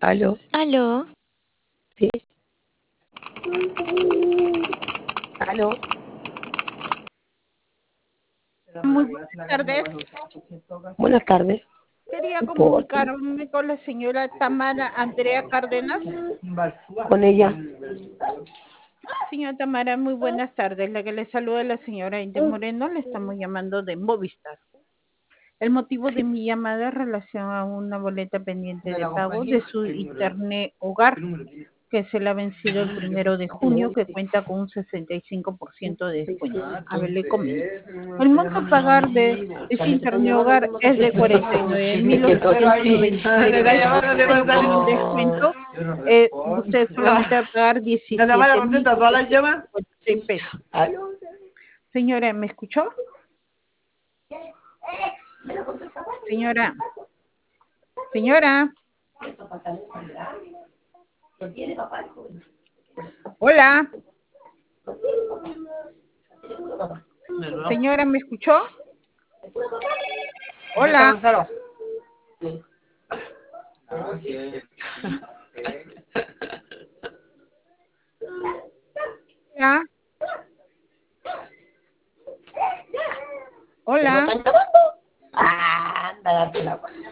Aló, Aló, sí, aló. Muy buenas tardes. Buenas tardes. Quería No importa. comunicarme con la señora Tamara Andrea Cárdenas. Con ella. Señora Tamara, muy buenas tardes. La que le saluda es la señora Inés Moreno. Le estamos llamando de Movistar. El motivo de mi llamada es en relación a una boleta pendiente de pago de su internet hogar, que se le ha vencido el 1 de junio, que cuenta con un 65% de descuento. A ver, le comento. El monto a pagar de ese internet hogar es de $49,896, con un descuento. Usted solamente va a pagar $17,756. Aló. Señora, ¿me escuchó? Señora, señora, hola, señora, ¿me escuchó? Hola, hola, ¿Ya no hola. están llamando? Anda a darte la cosa.